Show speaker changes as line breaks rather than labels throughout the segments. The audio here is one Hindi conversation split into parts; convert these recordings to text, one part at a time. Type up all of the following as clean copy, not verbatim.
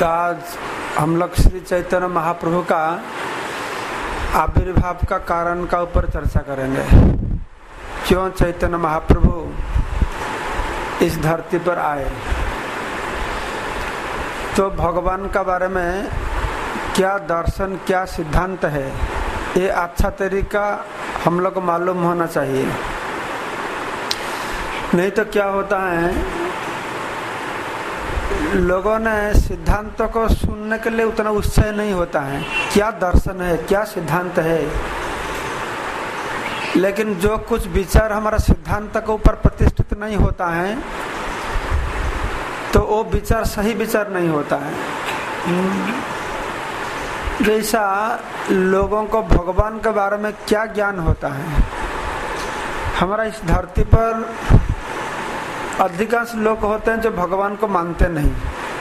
तो आज हम लोग श्री चैतन्य महाप्रभु का आविर्भाव का कारण का ऊपर चर्चा करेंगे। क्यों चैतन्य महाप्रभु इस धरती पर आए, तो भगवान का बारे में क्या दर्शन, क्या सिद्धांत है, ये अच्छा तरीका हम लोग को मालूम होना चाहिए। नहीं तो क्या होता है, लोगों ने सिद्धांतों को सुनने के लिए उतना उत्साह नहीं होता है, क्या दर्शन है, क्या सिद्धांत है, लेकिन जो कुछ विचार हमारा सिद्धांत के ऊपर प्रतिष्ठित नहीं होता है तो वो विचार सही विचार नहीं होता है। जैसा लोगों को भगवान के बारे में क्या ज्ञान होता है, हमारा इस धरती पर अधिकांश लोग होते हैं जो भगवान को मानते नहीं।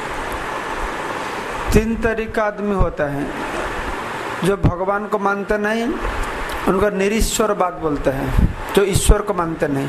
तीन तरीका आदमी होता है जो भगवान को मानते नहीं, उनको निरीश्वरवाद बोलते हैं, जो ईश्वर को मानते नहीं।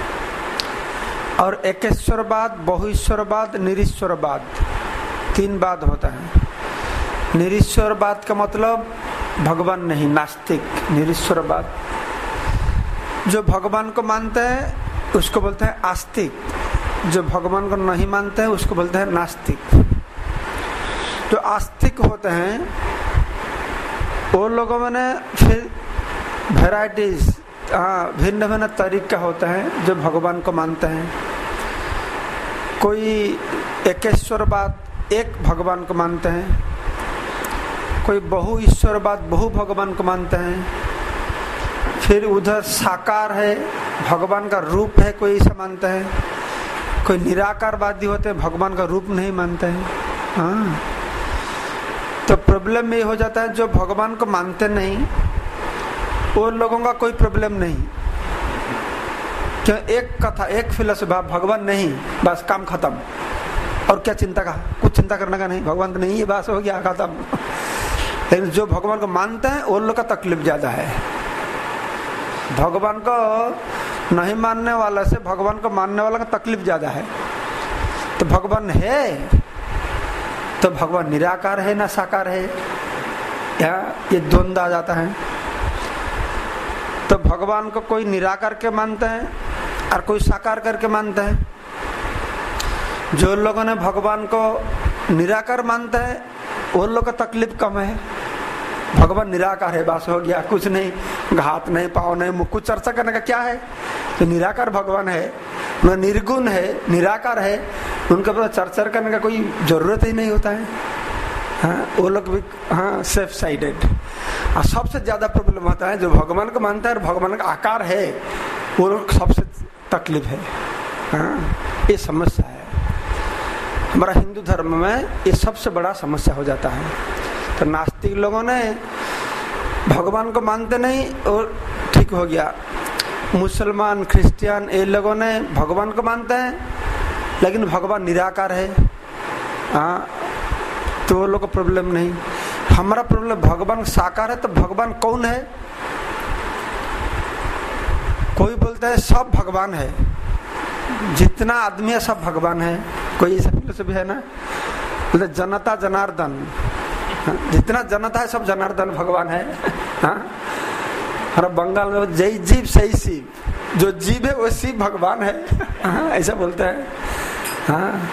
और एकेश्वरवाद, बहुईश्वरवाद, निरीश्वरवाद, तीन बात होता है। निरीश्वरवाद का मतलब भगवान नहीं, नास्तिक। निरीश्वरवाद जो भगवान को मानते हैं उसको बोलते हैं आस्तिक, जो भगवान को नहीं मानते हैं उसको बोलते हैं नास्तिक। जो आस्तिक होते हैं वो लोगों में फिर वेराइटीज, भिन्न भिन्न तरीका होता है जो भगवान को मानते हैं। कोई एकेश्वरवाद, एक भगवान को मानते हैं, कोई बहु ईश्वरवाद, बहु भगवान को मानते हैं। फिर उधर साकार है, भगवान का रूप है, कोई ऐसा मानता है। कोई निराकारवादी होते हैं, भगवान का रूप नहीं मानते हैं। हाँ, तो प्रॉब्लम ये हो जाता है जो भगवान को मानते नहीं वो लोगों का कोई प्रॉब्लम नहीं। क्या एक कथा, एक फिलोसफी, भगवान नहीं, बस काम खत्म। और क्या चिंता का, कुछ चिंता करने का नहीं, भगवान तो नहीं है, बस हो गया, खत्म। लेकिन जो भगवान को मानते हैं वो लोग का तकलीफ ज्यादा है। भगवान को नहीं मानने वाला से भगवान को मानने वाला का तकलीफ ज्यादा है। तो भगवान है तो भगवान निराकार है ना साकार है, या ये द्वंद्व आ जाता है। तो भगवान को कोई निराकार के मानते हैं और कोई साकार करके मानते हैं। जो लोगों ने भगवान को निराकार मानते हैं वो लोग का तकलीफ कम है। भगवान निराकार है, बस हो गया, कुछ नहीं, हाथ नहीं, पाँव नहीं, मुख, कुछ चर्चा करने का क्या है। तो निराकार भगवान है, निर्गुण है, निराकार है, उनके पास चर्चा करने का कोई जरूरत ही नहीं होता है। हाँ, वो लोग भी हाँ सेफ साइडेड। और सबसे ज्यादा प्रॉब्लम होता है जो भगवान को मानता है और भगवान का आकार है, वो लोग सबसे तकलीफ है। हाँ, ये समस्या है हमारा हिंदू धर्म में, ये सबसे बड़ा समस्या हो जाता है। तो नास्तिक लोगों ने भगवान को मानते नहीं और ठीक हो गया। मुसलमान, क्रिश्चियन, ये लोगों ने भगवान को मानते हैं लेकिन भगवान निराकार है। हाँ, तो वो लोग को प्रॉब्लम नहीं। हमारा प्रॉब्लम भगवान साकार है, तो भगवान कौन है? कोई बोलता है सब भगवान है, जितना आदमी है सब भगवान है। कोई ऐसा फिलोसफी है ना, बोलते जनता जनार्दन, जितना जनता है सब जनार्दन भगवान है। हाँ, और बंगाल में जय जीव सही शिव, जो जीव है वो शिव भगवान है। हाँ, ऐसा बोलते हैं। हाँ,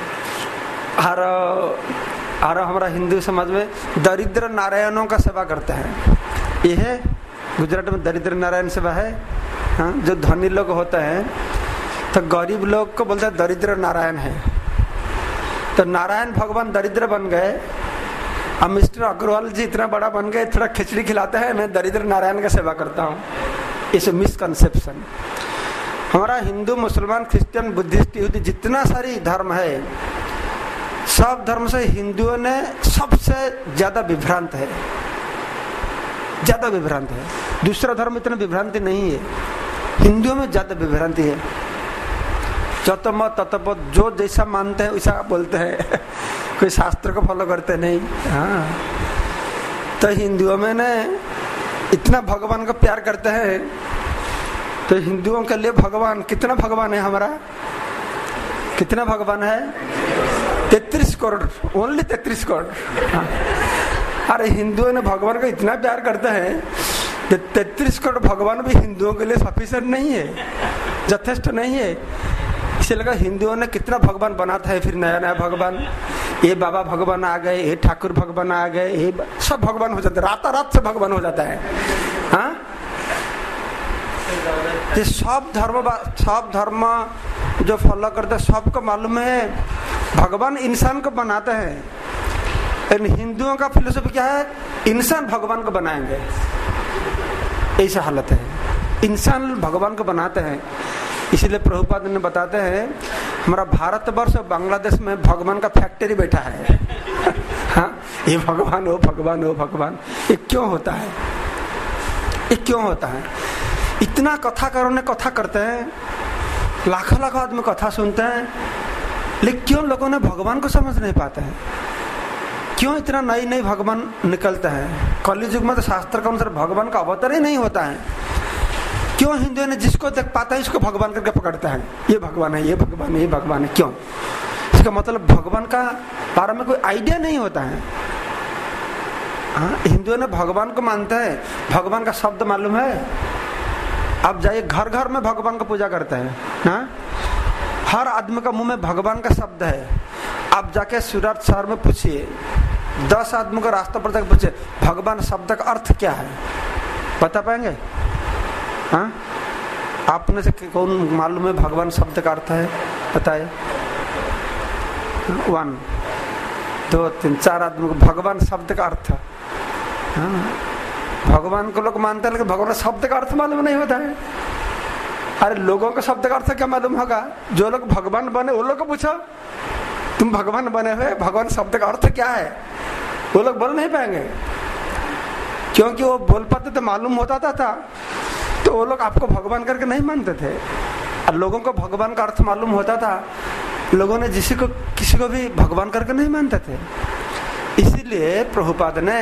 और हमारा हिंदू समाज में दरिद्र नारायणों का सेवा करते हैं। ये है गुजरात में दरिद्र नारायण सेवा है। हाँ, जो धनी लोग होते हैं तो गरीब लोग को बोलते हैं दरिद्र नारायण है। तो नारायण भगवान दरिद्र बन गए, अब मिस्टर अग्रवाल जी इतना बड़ा बन गए, थोड़ा खिचड़ी खिलाते हैं, मैं दरिद्र नारायण का सेवा करता हूँ। इस मिसकंसेप्शन हमारा हिंदू, मुसलमान, क्रिश्चियन, बुद्धिस्ट, यहूदी, जितना सारी धर्म है, सब धर्म से हिंदुओं ने सबसे ज्यादा विभ्रांत है, ज्यादा विभ्रांत है। दूसरा धर्म इतना विभ्रांति नहीं है, हिंदुओं में ज्यादा विभ्रांति है। चतमत ततपत, जो जैसा मानते हैं वैसा बोलते हैं, कोई शास्त्र को फॉलो करते नहीं। हाँ, तो हिंदुओं में ने इतना भगवान को प्यार करते हैं, तो हिंदुओं के लिए भगवान, कितना भगवान है हमारा, कितना भगवान है? 33 करोड़, ओनली 33 करोड़। अरे हिंदुओं ने भगवान को इतना प्यार करते हैं कि 33 करोड़ भगवान भी हिंदुओं के लिए सफिशिएंट नहीं है, यथेष्ट नहीं है। इसे लगा हिंदुओं ने कितना भगवान बनाता है, फिर नया नया भगवान, ये बाबा भगवान आ गए, ये ठाकुर भगवान आ गए, ये सब भगवान हो जाते, रात से भगवान हो जाता है। हाँ, ये सब धर्म जो फॉलो करते हैं सबको मालूम है भगवान इंसान को बनाते हैं। लेकिन हिंदुओं का फिलोसफी क्या है, इंसान भगवान को बनाएंगे, ऐसा हालत है। इंसान भगवान को बनाते हैं। इसलिए प्रभुपाद ने बताते हैं हमारा भारतवर्ष और बांग्लादेश में भगवान का फैक्ट्री बैठा है। हाँ, ये भगवान हो भगवान हो भगवान, ये क्यों होता है? ये क्यों होता है? इतना कथाकारों ने कथा करते हैं, लाखों लाखों आदमी कथा सुनते हैं, लेकिन क्यों लोगों ने भगवान को समझ नहीं पाते हैं? क्यों इतना नई नई भगवान निकलता है? कलि युग में तो शास्त्र के अनुसार भगवान का अवतार ही नहीं होता है। क्यों हिंदुओं ने जिसको देख पाता है इसको भगवान करके पकड़ता है, ये भगवान है, ये भगवान है, ये भगवान है। क्यों? इसका मतलब भगवान का बारे में कोई आइडिया नहीं होता है। हाँ, हिंदुओं ने भगवान को मानता है, भगवान का शब्द मालूम है। आप जाइए घर घर में भगवान का पूजा करते हैं। हाँ, हर आदमी का मुंह में भगवान का शब्द है। आप जाके सूरत शहर में पूछिए, 10 आदमी को रास्ता पर जाकर पूछिए भगवान शब्द का अर्थ क्या है, बता पाएंगे? हाँ, आपने से कौन मालूम है भगवान शब्द का अर्थ है? बताए। 1 2 3 4 आदमी को भगवान शब्द का अर्थ। हाँ, भगवान को लोग मानते हैं लेकिन भगवान शब्द का अर्थ मालूम नहीं होता है। अरे लोगों को शब्द का अर्थ क्या मालूम होगा? जो लोग भगवान बने वो लोग को पूछो, तुम भगवान बने हुए, भगवान शब्द का अर्थ क्या है? वो लोग बोल नहीं पाएंगे, क्योंकि वो बोल पाते तो मालूम होता था तो वो लोग आपको भगवान करके नहीं मानते थे। और लोगों को भगवान का अर्थ मालूम होता था, लोगों ने किसी को भी भगवान करके नहीं मानते थे। इसीलिए प्रभुपाद ने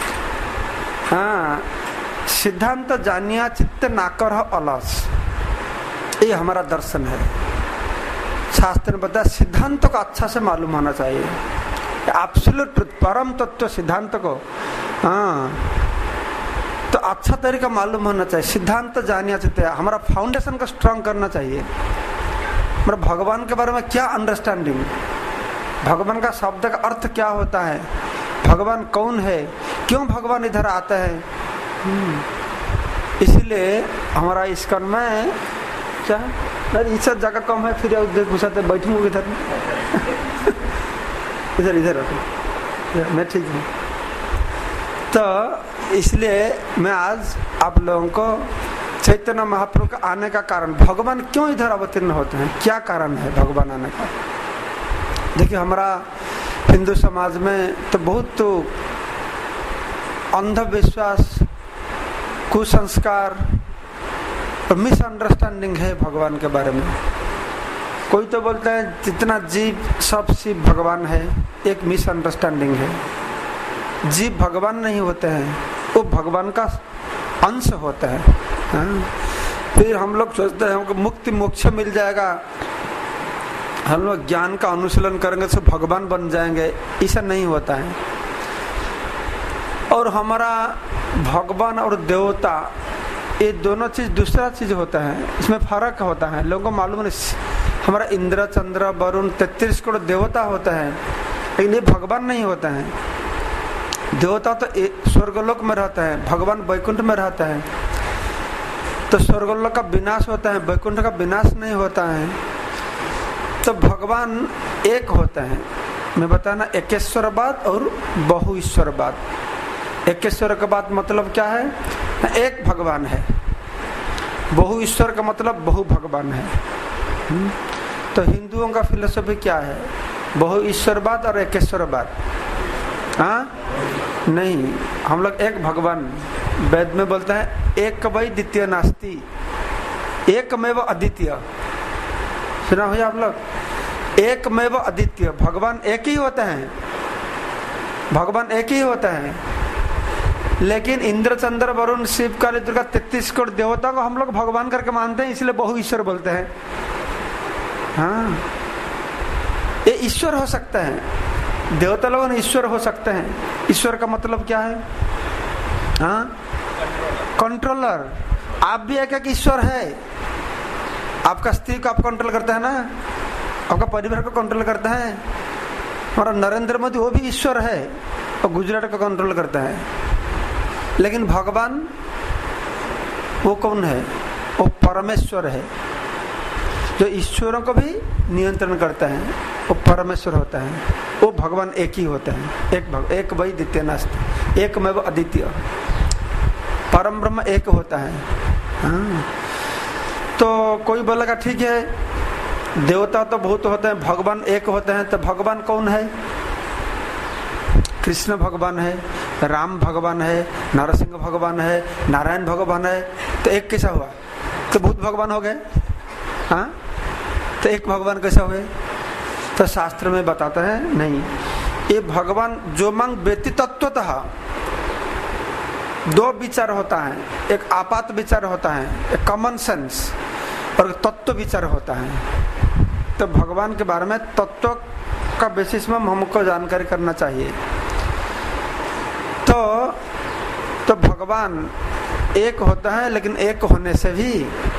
हाँ, सिद्धांत जानिया चित्त नाकर अलस, ये हमारा दर्शन है। शास्त्र ने बताया सिद्धांत को अच्छा से मालूम होना चाहिए, एब्सोल्यूट ट्रुथ, परम तत्व सिद्धांत को। हाँ, तो अच्छा तरीका मालूम होना चाहिए। सिद्धांत जानिया चाहिए, हमारा फाउंडेशन को स्ट्रांग करना चाहिए। हमारा भगवान के बारे में क्या अंडरस्टैंडिंग, भगवान का शब्द का अर्थ क्या होता है, भगवान कौन है, क्यों भगवान इधर आता है। इसीलिए हमारा इस्कॉन में क्या इस जगह कम है, फिर घुसाते बैठूंगा इधर इधर इधर मैं ठीक हूँ। तो इसलिए मैं आज आप लोगों को चैतन्य महाप्रभु का आने का कारण, भगवान क्यों इधर अवतीर्ण होते हैं, क्या कारण है भगवान आने का। देखिए हमारा हिंदू समाज में तो बहुत तो अंधविश्वास, कुसंस्कार और मिसअंडरस्टैंडिंग है भगवान के बारे में। कोई तो बोलता है जितना जीव सब शिव भगवान है, एक मिसअंडरस्टैंडिंग है। जीव भगवान नहीं होते हैं, वो भगवान का अंश होता है। हाँ? फिर हम लोग सोचते हैं हमको मुक्ति मोक्ष मिल जाएगा, हम लोग ज्ञान का अनुशीलन करेंगे तो भगवान बन जाएंगे, ऐसा नहीं होता है। और हमारा भगवान और देवता ये दोनों चीज दूसरा चीज होता है, इसमें फर्क होता है। लोगों को मालूम नहीं, हमारा इंद्र चंद्र वरुण 33 करोड़ देवता होता है, लेकिन ये भगवान नहीं होता है। देवता तो स्वर्गलोक में रहता है, भगवान वैकुंठ में रहता है। तो स्वर्गलोक का विनाश होता है, वैकुंठ का विनाश नहीं होता है। तो भगवान एक होता है। मैं बताना एकेश्वरवाद और बहुईश्वरवाद। एकेश्वर का बात मतलब क्या है, एक भगवान है। बहुईश्वर का मतलब बहु भगवान है। तो हिंदुओं का फिलोसफी क्या है, बहुईश्वरवाद और एकेश्वरवाद। हाँ नहीं, हम लोग एक भगवान, वेद में बोलते हैं एक वही द्वितीय नास्ति, एकमेव अद्वितीय। सुना हो आप लोग, एकमेव अद्वितीय, भगवान एक ही होता है, भगवान एक ही होता है। लेकिन इंद्र चंद्र वरुण शिव काली दुर्गा 33 करोड़ देवता को हम लोग भगवान करके मानते हैं, इसलिए बहु ईश्वर बोलते हैं। हाँ, ये ईश्वर हो सकते हैं, देवता लोग ईश्वर हो सकते हैं। ईश्वर का मतलब क्या है? हाँ, कंट्रोलर। आप भी एक ईश्वर है। आपका स्त्री को आप कंट्रोल करते हैं ना, आपका परिवार को कंट्रोल करता है। हमारा नरेंद्र मोदी वो भी ईश्वर है और गुजरात को कंट्रोल करता है। लेकिन भगवान वो कौन है? वो परमेश्वर है, जो ईश्वरों को भी नियंत्रण करता है। वो परमेश्वर होता है, वो भगवान एक ही होता है। एक वही द्वितीय नास्ति, एक में वो अद्वितीय परम ब्रह्म एक होता है। हाँ। तो कोई बोलेगा ठीक है, देवता तो बहुत होते हैं, भगवान एक होते हैं, तो भगवान कौन है? कृष्ण भगवान है, राम भगवान है, नरसिंह भगवान है, नारायण भगवान है। तो एक कैसा हुआ? तो बहुत भगवान हो गए। हाँ, तो एक भगवान कैसा हुए? तो शास्त्र में बताते हैं नहीं, ये भगवान जो मांग व्यक्ति तत्वतः दो विचार होता है। एक आपात विचार होता है, एक कॉमन सेंस, और तत्व विचार होता है। तो भगवान के बारे में तत्व का बेसिस में हमको जानकारी करना चाहिए। तो भगवान एक होता है, लेकिन एक होने से भी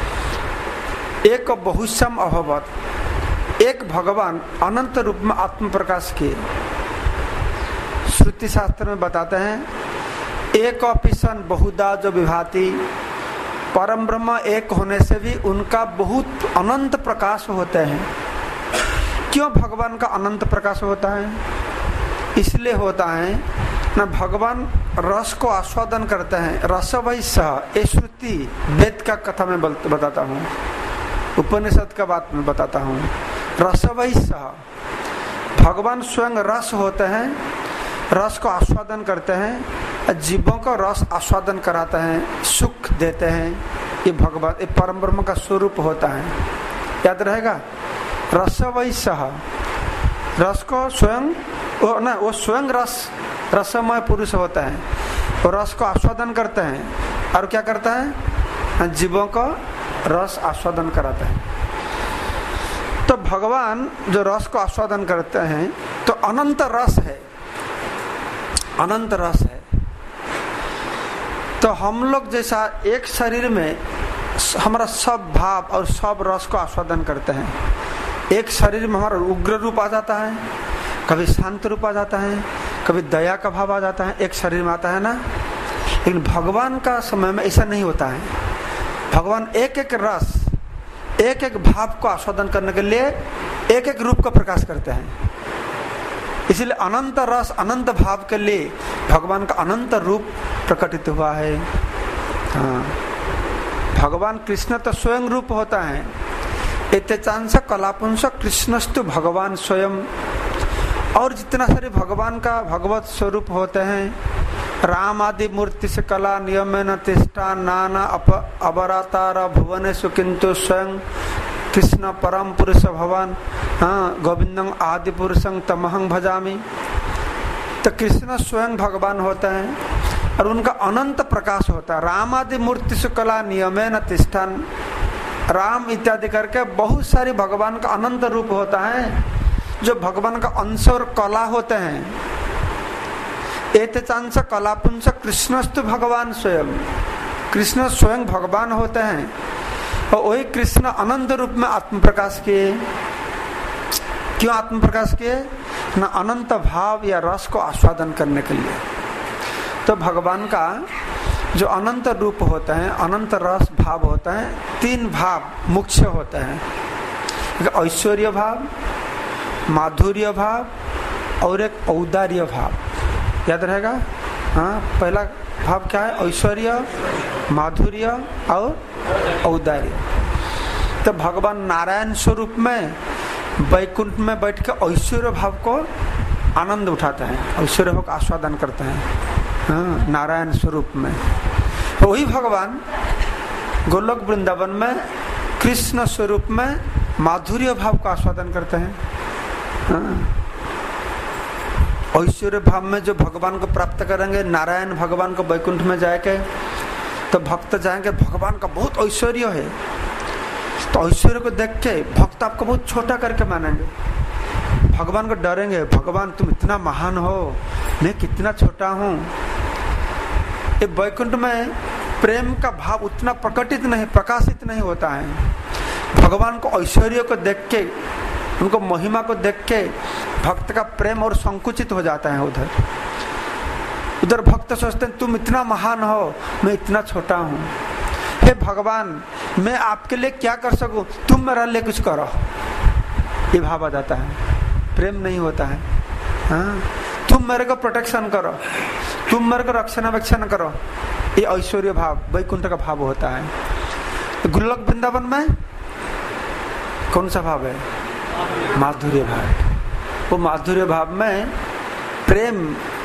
एक बहुसम अभवत, एक भगवान अनंत रूप में आत्म प्रकाश किए। श्रुति शास्त्र में बताते हैं, एक ऑपिशन बहुधा जो विभाति, परम ब्रह्म एक होने से भी उनका बहुत अनंत प्रकाश होते हैं। क्यों भगवान का अनंत प्रकाश होता है? इसलिए होता है ना, भगवान रस को आस्वादन करते हैं। रस वही सह, ये श्रुति वेद का कथा में बताता हूँ, उपनिषद का बात में बताता हूँ। रस वही सह, भगवान स्वयं रस होते हैं, रस को आस्वादन करते हैं, जीवों को रस आस्वादन कराते हैं, सुख देते हैं। ये भगवान, ये परम ब्रह्म का स्वरूप होता है। याद रहेगा, रस वही सह, रस को स्वयं वो स्वयं रसमय पुरुष होता है। वो रस को आस्वादन करते हैं और क्या करता है? जीवों को रस आस्वादन कराता है। तो भगवान जो रस को आस्वादन करते हैं, तो अनंत रस है, अनंत रस है। तो हम लोग जैसा एक शरीर में हमारा सब भाव और सब रस को आस्वादन करते हैं। एक शरीर में हमारा उग्र रूप आ जाता है, कभी शांत रूप आ जाता है, कभी दया का भाव आ जाता है, एक शरीर में आता है ना। लेकिन भगवान का समय में ऐसा नहीं होता है। भगवान एक एक रस, एक एक भाव को आस्वादन करने के लिए एक एक रूप का प्रकाश करते हैं। इसलिए अनंत रस अनंत भाव के लिए भगवान का अनंत रूप प्रकटित हुआ है। हाँ, भगवान कृष्ण तो स्वयं रूप होता है। एतेचांस कलापुंस कृष्णस्तु भगवान स्वयं। और जितना सारे भगवान का भगवत स्वरूप होते हैं, राम आदि मूर्ति से कला नियमेन तिष्ठा नाना अवरातार भुवनेषु किंतु स्वयं कृष्ण परम पुरुष भगवान। हाँ, गोविंदं आदि पुरुषं तमहं भजामि। तो कृष्ण स्वयं भगवान होते हैं और उनका अनंत प्रकाश होता है। राम आदि मूर्ति से कला नियमेन तिष्ठन, राम इत्यादि करके बहुत सारी भगवान का अनंत रूप होता है, जो भगवान का अंश और कला होते हैं। एतचांस कलापुंस कृष्णस्तु भगवान स्वयं। कृष्ण स्वयं भगवान होते हैं और वही कृष्ण अनंत रूप में आत्म प्रकाश किए। क्यों आत्म प्रकाश किए? न अनंत भाव या रस को आस्वादन करने के लिए। तो भगवान का जो अनंत रूप होता है, अनंत रस भाव होता है, तीन भाव मुख्य होते हैं। ऐश्वर्य भाव, माधुर्य भाव और एक औदार्य भाव। याद रहेगा? हाँ, पहला भाव क्या है? ऐश्वर्य, माधुर्य और औदार्य। तो भगवान नारायण स्वरूप में वैकुंठ में बैठ के ऐश्वर्य भाव को आनंद उठाते हैं, ऐश्वर्य भाव का आस्वादन करते हैं। हाँ, नारायण स्वरूप में। वही भगवान गोलोक वृंदावन में कृष्ण स्वरूप में माधुर्य भाव का आस्वादन करते हैं। ऐश्वर्य भाव में जो भगवान को प्राप्त करेंगे, नारायण भगवान को वैकुंठ में जाके, तो भक्त जाएंगे, भगवान का बहुत ऐश्वर्य है, तो ऐश्वर्य को देख के भक्त आपको बहुत छोटा करके मानेंगे। भगवान को डरेंगे, भगवान तुम इतना महान हो, मैं कितना छोटा हूँ। ये वैकुंठ में प्रेम का भाव उतना प्रकटित नहीं, प्रकाशित नहीं होता है। भगवान को ऐश्वर्य को देख के, उनको महिमा को देख के भक्त का प्रेम और संकुचित हो जाता है। उधर भक्त सोचते हैं तुम इतना महान हो, मैं इतना छोटा हूँ। हे भगवान, मैं आपके लिए क्या कर सकूं, तुम मेरे लिए कुछ करो। ये भाव आ जाता है, प्रेम नहीं होता है। हाँ, तुम मेरे को प्रोटेक्शन करो, तुम मेरे को रक्षणावेक्षण करो। ये ऐश्वर्य भाव, वैकुंठ का भाव होता है। गोलोक वृंदावन में कौन सा भाव है? माधुर्य भाव। वो माधुर्य भाव में प्रेम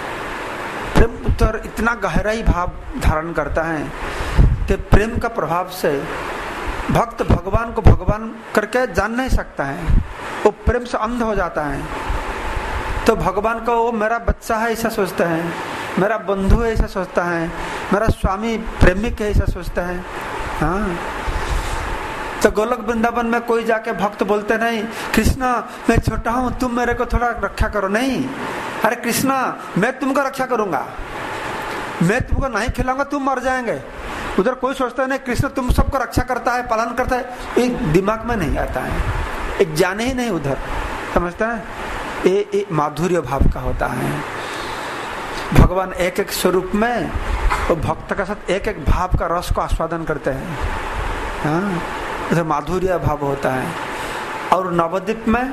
उत्तर इतना गहराई भाव धारण करता है कि प्रेम का प्रभाव से भक्त भगवान को भगवान करके जान नहीं सकता है, वो प्रेम से अंध हो जाता है। तो भगवान को वो मेरा बच्चा है ऐसा सोचता है, मेरा बंधु है ऐसा सोचता है, मेरा स्वामी प्रेमिक है ऐसा सोचता है। हाँ, तो गोलोक वृंदावन में कोई जाके भक्त बोलते नहीं कृष्णा मैं छोटा हूँ, तुम मेरे को थोड़ा रक्षा करो। नहीं, अरे कृष्णा मैं तुमको रक्षा करूंगा, मैं तुमको नहीं खिलाऊंगा, तुम मर जाएंगे। उधर कोई सोचता नहीं कृष्ण तुम सबको रक्षा करता है, पालन करता है, एक दिमाग में नहीं आता है, एक जाने ही नहीं उधर, समझता है। ये माधुर्य भाव का होता है। भगवान एक एक स्वरूप में वो भक्त का साथ एक एक भाव का रस को आस्वादन करते हैं। हाँ, उधर माधुर्य भाव होता है। और नवद्वीप में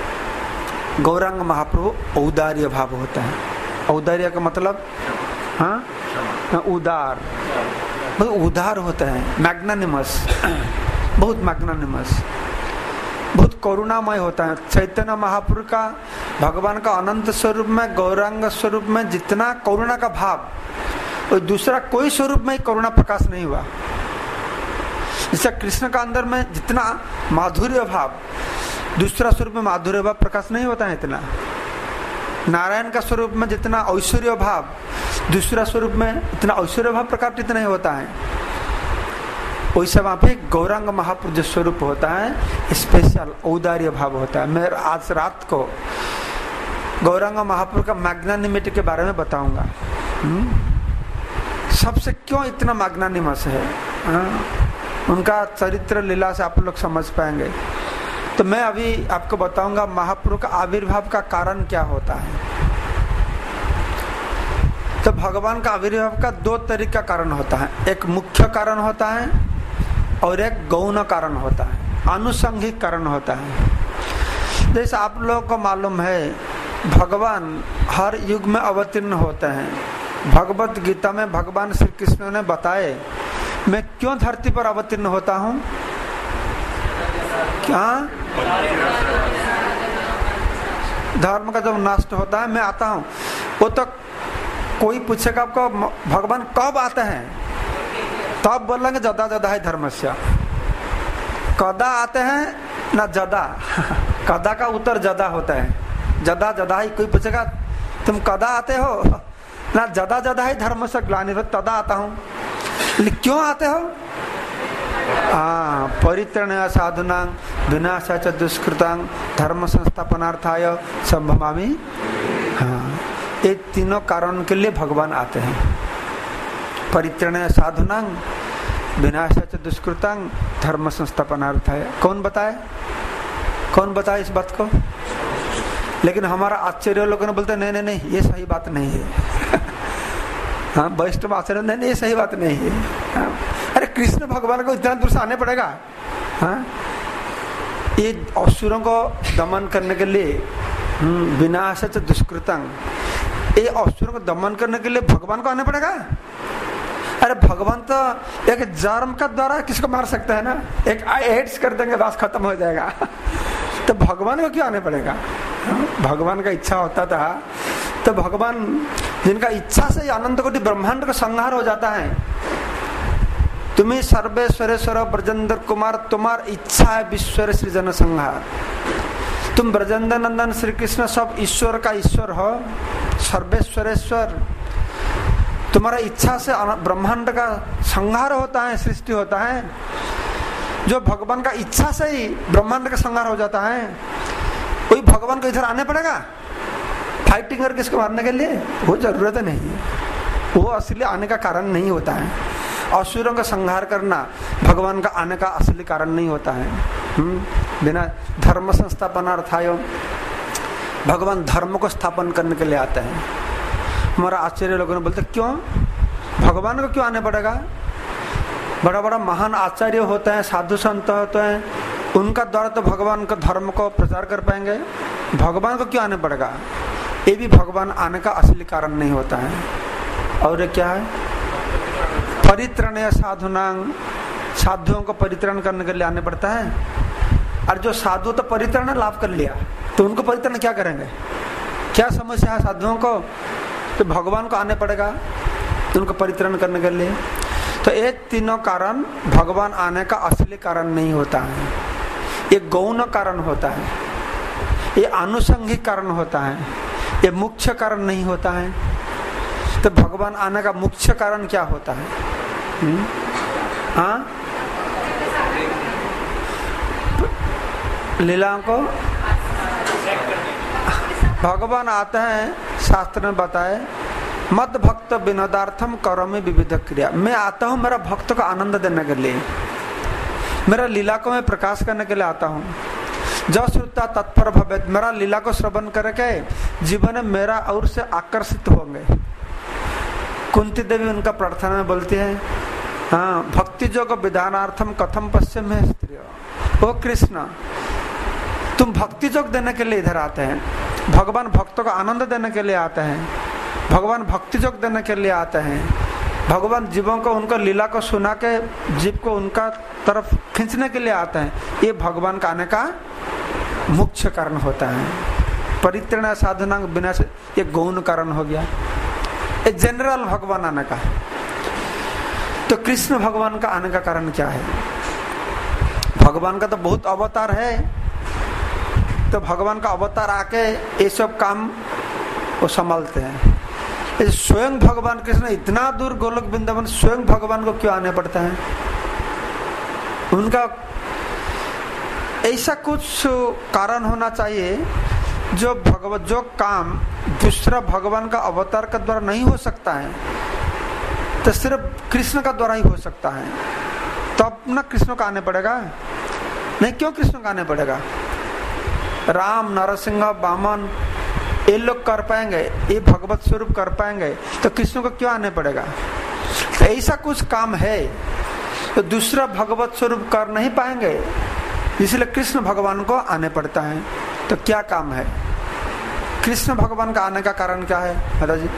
गौरांग महाप्रभु औदार्य भाव होता है। औदार्य का मतलब हाँ, उदार, बहुत उदार होता है, मैग्नानिमस, बहुत मैग्नानिमस, बहुत करुणामय होता है। चैतन्य महाप्रभु का भगवान का अनंत स्वरूप में, गौरांग स्वरूप में जितना करुणा का भाव, और दूसरा कोई स्वरूप में करुणा प्रकाश नहीं हुआ। जैसे कृष्ण का अंदर में जितना माधुर्य भाव, दूसरा स्वरूप में माधुर्य भाव प्रकाश नहीं होता है इतना। नारायण का स्वरूप में जितना ऐश्वर्य भाव, दूसरा स्वरूप में इतना ऐश्वर्य भाव प्रकाशित नहीं होता है। वैसे वहां पे गौरांग महाप्रभु जो स्वरूप होता है स्पेशल औदार्य भाव होता है। मैं आज रात को गौरांग महाप्रभु का मैग्नानिमिटी के बारे में बताऊंगा। सबसे क्यों इतना मैग्नानिमस है, उनका चरित्र लीला से आप लोग समझ पाएंगे। तो मैं अभी आपको बताऊंगा महाप्रभु का आविर्भाव का कारण क्या होता है। तो भगवान का आविर्भाव का दो तरीके का कारण होता है, एक मुख्य कारण होता है और एक गौण कारण होता है, आनुषंगिक कारण होता है। जैसे आप लोगों को मालूम है भगवान हर युग में अवतीर्ण होते हैं। भगवत गीता में भगवान श्री कृष्ण ने बताए मैं क्यों धरती पर अवतीर्ण होता हूँ। क्या धर्म का जब नष्ट होता है मैं आता हूँ। वो तो कोई पूछेगा आपको भगवान कब आते हैं, तब बोलेंगे जदा जदा है धर्मस्य। कदा आते हैं ना जदा, कदा का उत्तर जदा होता है, जदा जदा ही। कोई पूछेगा तुम कदा आते हो ना, जदा जदा ही धर्म से ग्लानि हो तदा आता हूँ। क्यों आते हो? परित्रणय साधुनां विनाशाय च दुष्कृतां धर्म संस्थापनार्थाय संभवामि। हाँ, ये तीनों कारण के लिए भगवान आते हैं। परित्रणय साधुनां विनाशाय च दुष्कृतां धर्म संस्थापनार्थाय। कौन बताए, कौन बताए इस बात को? लेकिन हमारा आश्चर्य लोगों ने बोलते नहीं नहीं नहीं ये सही बात नहीं है। हाँ, वैष्णव आचरण नहीं, ये सही बात नहीं है। हाँ, अरे कृष्ण भगवान को इतना दूर से आने पड़ेगा। हाँ, ये असुरों को दमन करने के लिए विनाश दुष्कृतंग, ये असुरों को दमन करने के लिए भगवान को आने पड़ेगा। अरे भगवान तो एक जर्म का द्वारा किसको मार सकता है ना, एक एड्स कर देंगे बस खत्म हो जाएगा। तो भगवान को क्यों आने पड़ेगा? भगवान का इच्छा होता था तो भगवान जिनका इच्छा से अनंत कोटि ब्रह्मांड का संहार हो जाता है। तुम्हें सर्वेश्वरेश्वर ब्रजेंद्र कुमार, तुम्हार इच्छा है विश्वर सृजन संहार। तुम ब्रजेंद्र नंदन श्री कृष्ण सब ईश्वर का ईश्वर हो, सर्वेश्वरेश्वर। तुम्हारा इच्छा से ब्रह्मांड का संहार होता है, सृष्टि होता है। जो भगवान का इच्छा से ही ब्रह्मांड का संहार हो जाता है, कोई भगवान को इधर आने पड़ेगा फाइटिंग करके इसको मारने के लिए? वो जरूरत नहीं है, वो असली आने का कारण नहीं होता है। असुरों का संहार करना भगवान का आने का असली कारण नहीं होता है। बिना धर्म संस्थापनार्थाय, भगवान धर्म को स्थापन करने के लिए आते हैं। हमारा आचार्य लोगों ने बोलते क्यों भगवान को क्यों आने पड़ेगा? बड़ा बड़ा महान आचार्य होते हैं, साधु संत होते हैं, उनका द्वारा तो भगवान का धर्म को प्रचार कर पाएंगे, भगवान को क्यों आने पड़ेगा? ये भी भगवान आने का असली कारण नहीं होता है। और क्या है? परित्रणय साधुनांग, साधुओं को परित्रण करने के लिए आने पड़ता है। और जो साधु तो परित्रण लाभ कर लिया, तो उनको परित्रण क्या करेंगे? क्या समस्या है साधुओं को? तो भगवान को आने पड़ेगा उनको परित्रण करने के लिए। तो ये तीनों कारण भगवान आने का असली कारण नहीं होता है, ये गौण कारण होता है, ये आनुषंगिक कारण होता है, ये मुख्य कारण नहीं होता है। तो भगवान आने का मुख्य कारण क्या होता है? हाँ, लीलाओं को भगवान आते हैं, शास्त्र में बताए मद भक्त विनोदार्थम करोमि विविध क्रिया। मैं आता हूँ मेरा भक्त को आनंद देने के लिए, मेरा लीला को मैं प्रकाश करने के लिए आता हूँ। जो श्रुता तत्पर भवेत्, मेरा लीला को श्रवण करके जीवन में मेरा और से आकर्षित होंगे। कुंती देवी उनका प्रार्थना में बोलती है, हाँ, भक्ति जोग विधानार्थम कथम पश्चिम स्त्रिय। ओ कृष्ण, तुम भक्ति जोग देने के लिए इधर आते हैं, भगवान भक्तों को आनंद देने के लिए आते हैं, भगवान भक्ति जोग देने के लिए आते हैं, भगवान जीवों को उनका लीला को सुना के जीव को उनका तरफ खींचने के लिए आते हैं। ये भगवान का आने का मुख्य कारण होता है। परित्रण साधनांग विनाश, ये गौण कारण हो गया, ये जनरल भगवान आने का। तो कृष्ण भगवान का आने का कारण क्या है? भगवान का तो बहुत अवतार है, तो भगवान का अवतार आके ये सब काम वो संभालते हैं। स्वयं भगवान कृष्ण इतना दूर गोलोक वृंदावन, स्वयं भगवान को क्यों आने पड़ता है? उनका ऐसा कुछ कारण होना चाहिए जो काम दूसरा भगवान का अवतार का द्वारा नहीं हो सकता है, तो सिर्फ कृष्ण का द्वारा ही हो सकता है। तो अपना कृष्ण का आने पड़ेगा नहीं? क्यों कृष्ण का आने पड़ेगा? राम, नरसिंह, वामन ये लोग कर पाएंगे, ये भगवत स्वरूप कर पाएंगे, तो कृष्ण को क्यों आने पड़ेगा? तो ऐसा कुछ काम है तो दूसरा भगवत स्वरूप कर नहीं पाएंगे, इसलिए कृष्ण भगवान को आने पड़ता है। तो क्या काम है कृष्ण भगवान का आने का कारण? क्या है माता जी?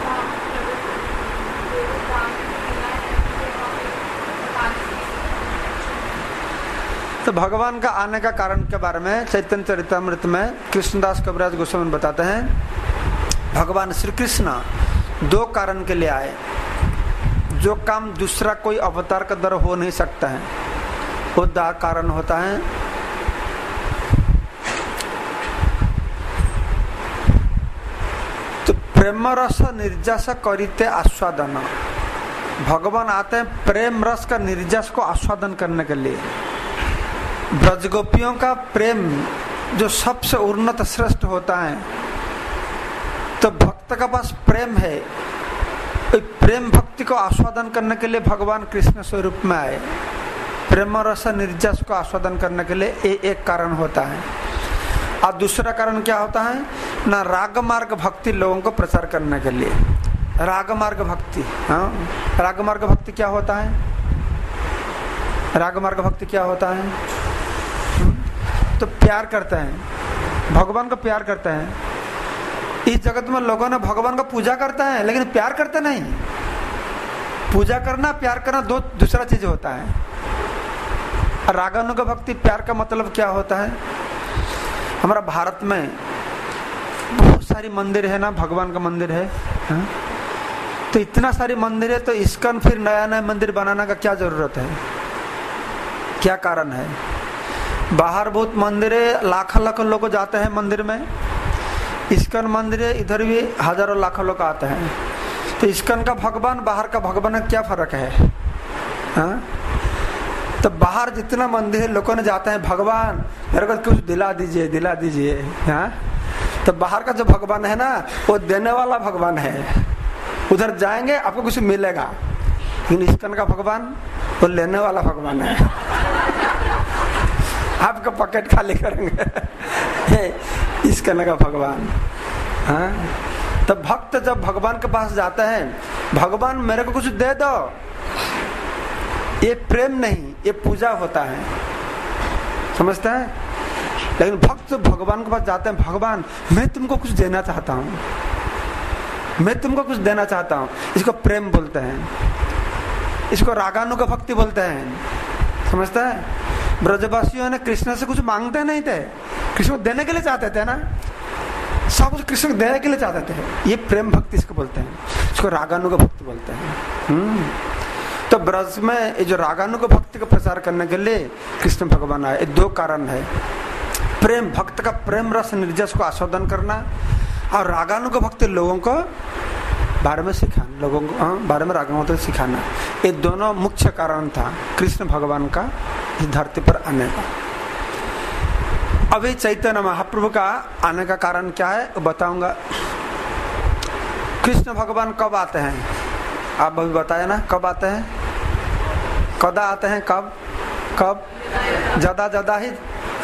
तो भगवान का आने का कारण के बारे में चैतन्य चरितामृत में कृष्णदास कविराज गोस्वामी बताते हैं, भगवान श्री कृष्ण दो कारण के लिए आए, जो काम दूसरा कोई अवतार का द्वारा हो नहीं सकता है, वो दो कारण होता है। तो प्रेम रस निर्जास करिते आस्वादन, भगवान आते हैं प्रेम रस का निर्जास को आस्वादन करने के लिए। ब्रजगोपियों का प्रेम जो सबसे उन्नत श्रेष्ठ होता है, तो भक्त का पास प्रेम है, प्रेम भक्ति को आस्वादन करने के लिए भगवान कृष्ण स्वरूप में आए। प्रेम रस निर्जास को आस्वादन करने के लिए ये एक कारण होता है। और दूसरा कारण क्या होता है ना? राग मार्ग भक्ति लोगों को प्रचार करने के लिए। राग मार्ग भक्ति, हाँ, राग मार्ग भक्ति क्या होता है? राग मार्ग भक्ति क्या होता है? तो प्यार करते हैं, भगवान को प्यार करते हैं। इस जगत में लोगों ने भगवान का पूजा करता है, लेकिन प्यार करते नहीं। पूजा करना प्यार करना दो दूसरा चीज होता है। रागानुग भक्ति प्यार का मतलब क्या होता है? हमारा भारत में बहुत सारी मंदिर है ना, भगवान का मंदिर है, हाँ? तो इतना सारी मंदिर है, तो इस्कॉन फिर नया नया मंदिर बनाने का क्या जरूरत है? क्या कारण है? बाहर बहुत मंदिर है, लाखों लाखों लोग जाते हैं मंदिर में। इस्कॉन मंदिर है, इधर भी हजारों लाखों लोग आते हैं। तो इस्कॉन का भगवान बाहर का भगवान में क्या फर्क है? हाँ? तो बाहर जितना मंदिर है लोगों ने जाते हैं, भगवान मेरे को कुछ दिला दीजिए दिला दीजिए। हाँ, तो बाहर का जो भगवान है ना वो देने वाला भगवान है, उधर जाएंगे आपको कुछ मिलेगा। लेकिन इस्कन का भगवान वो लेने वाला भगवान है, आपका पॉकेट खाली करेंगे इस्कन का भगवान। हाँ, तो भक्त जब भगवान के पास जाता है, भगवान मेरे को कुछ दे दो, ये प्रेम नहीं, ये पूजा होता है, समझते हैं। लेकिन भक्त भगवान के पास जाते हैं, भगवान मैं तुमको कुछ देना चाहता हूँ, मैं तुमको कुछ देना चाहता हूँ, इसको प्रेम बोलते हैं, इसको रागानुग भक्ति बोलते हैं, समझते हैं। ब्रजवासियों ने कृष्ण से कुछ मांगते नहीं थे, कृष्ण को देने के लिए चाहते थे ना, सब कुछ कृष्ण को देने के लिए चाहते थे, ये प्रेम भक्ति इसको बोलते हैं, इसको रागानुग भक्ति बोलते हैं। तो ब्रज में ये जो रागानुग भक्ति का प्रचार करने के लिए कृष्ण भगवान आए, दो कारण है। प्रेम, भक्त का प्रेम रस निर्जस को आस्वादन करना, और रागानुग भक्ति लोगों को बारे में सिखाना, लोगों को बारे में रागानुग सिखाना, ये दोनों मुख्य कारण था कृष्ण भगवान का इस धरती पर आने का। अभी चैतन्य महाप्रभु का आने का कारण क्या है वो बताऊंगा। कृष्ण भगवान कब आते हैं, आप अभी बताए ना, कब आते हैं, कदा आते हैं, कब कब ज्यादा ही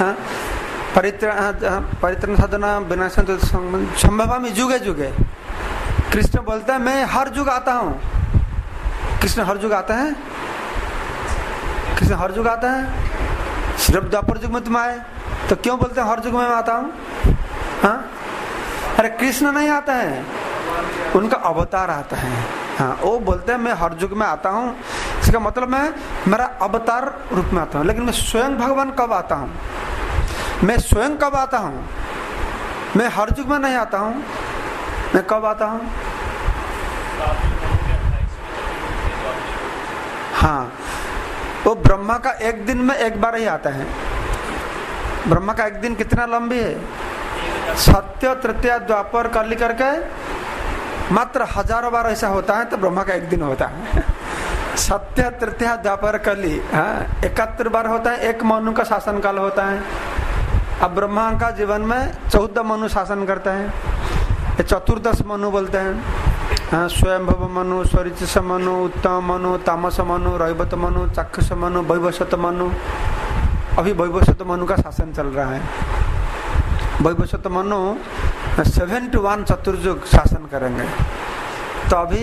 परित्रण साधना विनाशन संभवामि युगे युगे। कृष्ण बोलते हैं मैं हर युग आता हूँ। कृष्ण हर युग आते हैं, कृष्ण हर युग आता है। सिर्फ द्वापर युग में तुम आए तो क्यों बोलते हैं हर युग में मैं आता हूँ? हाँ, अरे कृष्ण नहीं आता है, उनका अवतार आता है। हाँ, वो बोलते हैं मैं हर युग में आता हूँ, इसका मतलब मैं मेरा अवतार रूप में आता हूँ। लेकिन मैं स्वयं भगवान कब आता हूँ, मैं स्वयं कब आता हूँ? मैं हर युग में नहीं आता हूँ, मैं कब आता हूँ? हाँ, वो ब्रह्मा का एक दिन में एक बार ही आता है। ब्रह्मा का एक दिन कितना लंबी है? सत्य तृतीया द्वापर कली करके मात्र हजारों बार ऐसा होता है, तो ब्रह्मा का एक दिन होता है। सत्य तृतीया द्वापर कली 71 बार होता है, एक मनु का शासन काल होता है। अब ब्रह्मा का जीवन में 14 मनु शासन करता है, 14 मनु बोलते हैं। स्वयंभव मनु, स्वरिच मनु, उत्तम मनु, तामस मनु, रैवत मनु, चाक्षुष मनु, वैवस्वत मनु। अभी वैवस्वत मनु का शासन चल रहा है। वैवस्वत मनु 71 चतुर्युग शासन करेंगे। तो अभी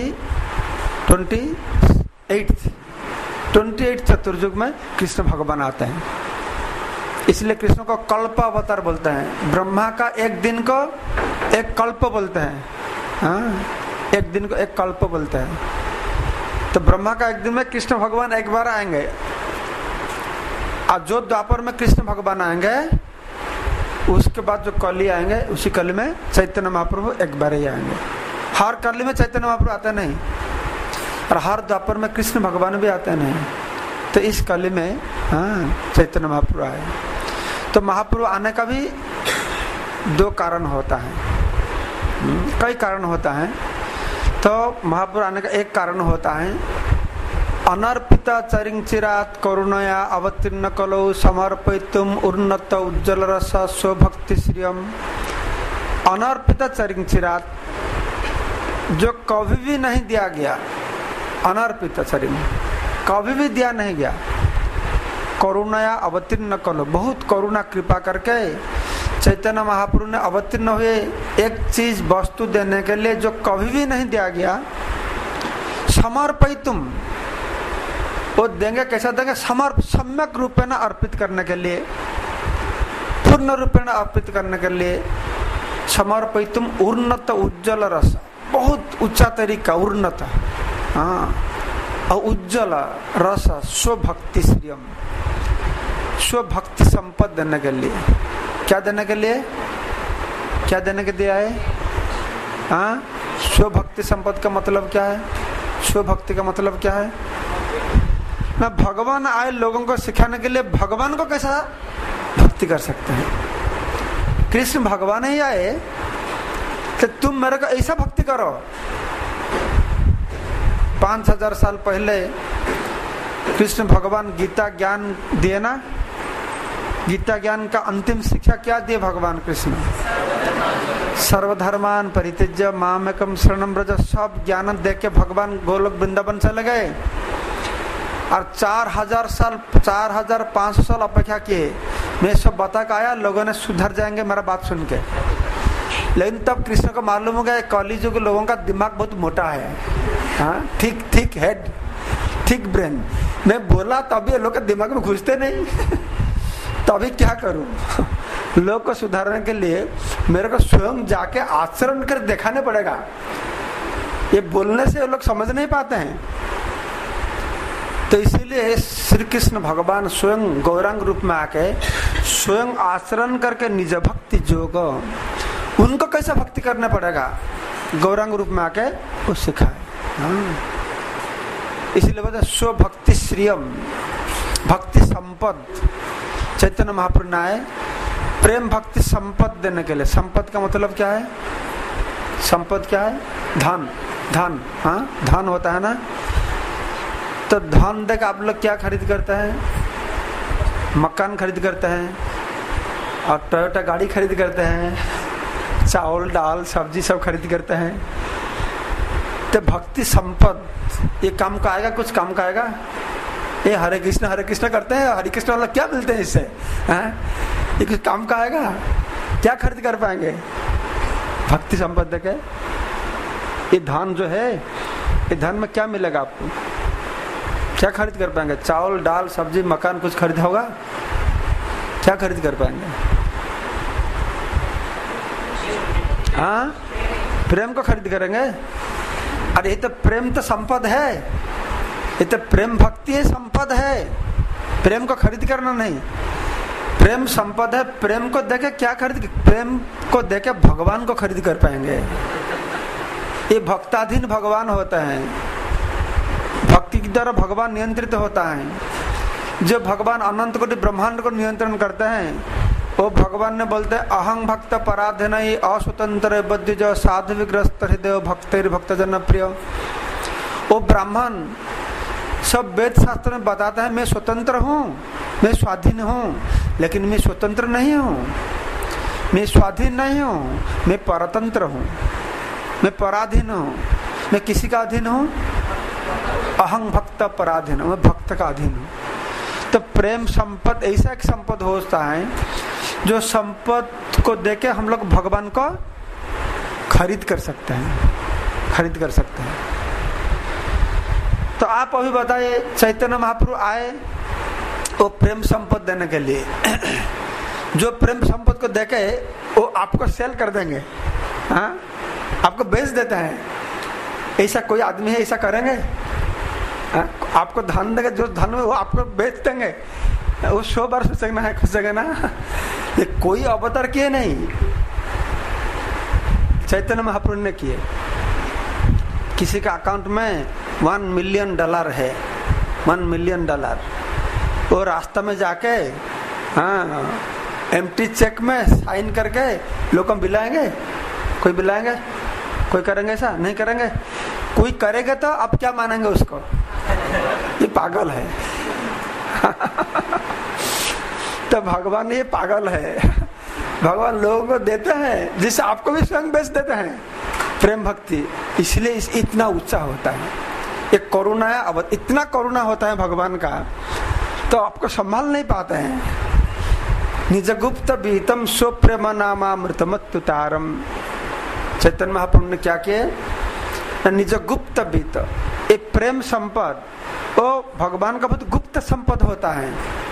28 चतुर्युग में कृष्ण भगवान आते हैं, इसलिए कृष्ण को कल्प अवतार बोलते हैं। ब्रह्मा का एक दिन को एक कल्प बोलते हैं। हाँ, एक दिन को एक कल्प बोलते हैं। तो ब्रह्मा का एक दिन में कृष्ण भगवान एक बार आएंगे, और जो द्वापर में कृष्ण भगवान आएंगे उसके बाद जो कली आएंगे, उसी कली में चैतन्य महाप्रभु एक बार ही आएंगे। हर कली में चैतन्य महाप्रभु आते नहीं, और हर द्वापर में कृष्ण भगवान भी आते नहीं। तो इस कली में चैतन्य महाप्रभु आए। तो महाप्रभु आने का भी दो कारण होता है, कई कारण होता है। तो महाप्रभु आने का एक कारण होता है, अनर्पिता चरिंग चिरात करुणया अवतीर्ण कलो समर्पितुम उन्नत उज्ज्वल रस स्वभक्ति श्रियम। अनर्पिता चरिंग चिरात, जो कभी भी नहीं दिया गया, अनर्पिता चरिंग कभी भी दिया नहीं गया, करुणया अवतीर्ण कलो, बहुत करुणा कृपा करके चैतन्य महाप्रभु ने अवतीर्ण हुए एक चीज वस्तु देने के लिए जो कभी भी नहीं दिया गया। समर्पितुम, वो देंगे, कैसा देंगे? सम्यक रूपेण अर्पित करने के लिए, पूर्ण रूपेण अर्पित करने के लिए। समर्पितुम उन्नत उज्ज्वल रस, बहुत ऊंचा तरीका, उन्नत और उज्ज्वल रस स्वभक्ति श्रियम, स्वभक्ति संपद देने के लिए। क्या देने के लिए? क्या देने के दिया है? स्वभक्ति संपद का मतलब क्या है? स्वभक्ति का मतलब क्या है? ना भगवान आए लोगों को सिखाने के लिए, भगवान को कैसा भक्ति कर सकते हैं? कृष्ण भगवान ही आए तो तुम मेरे को ऐसा भक्ति करो। 5000 साल पहले कृष्ण भगवान गीता ज्ञान दिए ना, गीता ज्ञान का अंतिम शिक्षा क्या दिए भगवान कृष्ण? सर्वधर्मान परित्यज्य मामेकम शरणम व्रज, सब ज्ञान देख के भगवान गोलोक वृंदावन चले गए और 4000 साल 4500 साल अपेक्षा किए। मैं सब बता के आया, लोगों ने सुधर जाएंगे मेरा बात सुन के। लेकिन तब कृष्ण को मालूम हो गया कलियुग के लोगों का दिमाग बहुत मोटा है, हाँ, ठीक हेड, ठीक ब्रेन। मैं बोला तभी लोग के दिमाग में घुसते नहीं तभी क्या करूं? लोग को सुधारने के लिए मेरे को स्वयं जाके आचरण कर दिखाने पड़ेगा। ये बोलने से लोग समझ नहीं पाते हैं। तो इसीलिए श्री कृष्ण भगवान स्वयं गौरांग रूप में आके स्वयं आचरण करके निज भक्ति जोग, उनको कैसा भक्ति करना पड़ेगा गौरांग रूप में आके वो सिखाए। इसीलिए बोलते स्व भक्ति श्रियम, भक्ति संपद। चैतन्य महाप्रभु ने आए प्रेम भक्ति संपद देने के लिए। संपद का मतलब क्या है? संपद क्या है? धन, धन, हाँ, धन होता है ना। तो धन देकर आप लोग क्या खरीद करते हैं? मकान खरीद करते हैं और टोयोटा गाड़ी खरीद करते हैं, चावल दाल सब्जी सब खरीद करते हैं। तो भक्ति संपद ये काम का आएगा? कुछ काम का आएगा? ये हरे कृष्ण करते हैं, हरे कृष्ण वाला क्या मिलते हैं इससे? ये कुछ काम का आएगा? क्या खरीद कर पाएंगे भक्ति संपद देके? ये धन जो है, ये धन में क्या मिलेगा आपको? क्या खरीद कर पाएंगे? चावल दाल सब्जी मकान कुछ खरीद होगा? क्या खरीद कर पाएंगे? हाँ, प्रेम को खरीद करेंगे। अरे ये तो प्रेम तो संपद है, ये तो प्रेम भक्ति है, संपद है। प्रेम को खरीद करना नहीं, प्रेम संपद है। प्रेम को देके क्या खरीद? प्रेम को देके भगवान को खरीद कर पाएंगे। ये भक्ताधीन भगवान होता है, भक्ति के द्वारा भगवान नियंत्रित होता है। जो भगवान अनंत कोटि ब्रह्मांड को नियंत्रण करते हैं वो भगवान ने बोलते हैं अहं भक्त पराधीन अस्वतंत्र बद्ध जो साधु विग्रस्त हृदय भक्तिर भक्त जन प्रिय। वो ब्राह्मण सब वेद शास्त्र में बताते हैं मैं स्वतंत्र हूँ, मैं स्वाधीन हूँ, लेकिन मैं स्वतंत्र नहीं हूँ, मैं स्वाधीन नहीं हूँ, मैं परतंत्र हूँ, मैं पराधीन हूँ, मैं किसी का अधीन हूँ? अहं भक्त पराधीन, मैं भक्त का अधीन हूँ। तो प्रेम संपद ऐसा एक संपद होता है जो संपद को देके हम लोग भगवान को खरीद कर सकते हैं, खरीद कर सकते हैं। तो आप अभी बताइए चैतन्य महाप्रभु आए वो प्रेम संपद देने के लिए। जो प्रेम संपद को देके वो आपको सेल कर देंगे, हाँ, आपको बेच देते हैं। ऐसा कोई आदमी है ऐसा करेंगे? आपको धन देंगे, जो धन है वो आपको बेच देंगे। वो 100 बार सोचेगा है, खुशेगा ना। ये कोई अवतार किए नहीं, चैतन्य महाप्रभु ने किए। किसी का अकाउंट में $1 मिलियन है, $1 मिलियन, वो रास्ता में जाके हाँ एम्प्टी चेक में साइन करके लोग को बिलाएंगे? कोई बिलाएंगे? कोई करेंगे? ऐसा नहीं करेंगे। कोई करेगा तो आप क्या मानेंगे उसको? ये पागल है। तो भगवान ये पागल है। भगवान लोगों को देते हैं जिसे आपको भी स्वयं बेच देते हैं प्रेम भक्ति। इसलिए इतना ऊंचा होता है। एक करुणा है, अब इतना करुणा होता है भगवान का तो आपको संभाल नहीं पाते हैं। निज गुप्त बीतम स्व प्रेम नामा मृतमत्तुतारम। चैतन्य महाप्रभु ने क्या किया? निज गुप्त बीत, एक प्रेम संपद वो भगवान का बहुत गुप्त संपद होता है,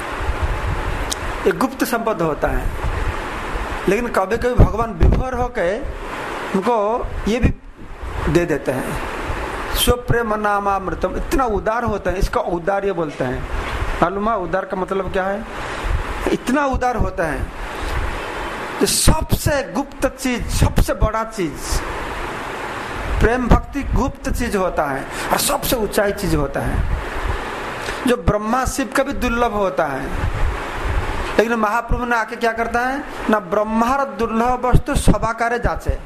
एक गुप्त संपद होता है। लेकिन कभी कभी भगवान विभोर होके उनको ये भी दे देते हैं। स्व प्रेम नामा मृतम, इतना उदार होता है, इसका औदार्य बोलते हैं। मालूम है उदार का मतलब क्या है? इतना उदार होता है, तो सबसे गुप्त चीज, सबसे बड़ा चीज प्रेम भक्ति गुप्त चीज होता है और सबसे ऊंचाई चीज होता है, जो ब्रह्मा शिव का भी दुर्लभ होता है। लेकिन महाप्रभु ने आके क्या करता है ना, ब्रह्मार दुर्लभ वस्तु सभाकारे जाचे।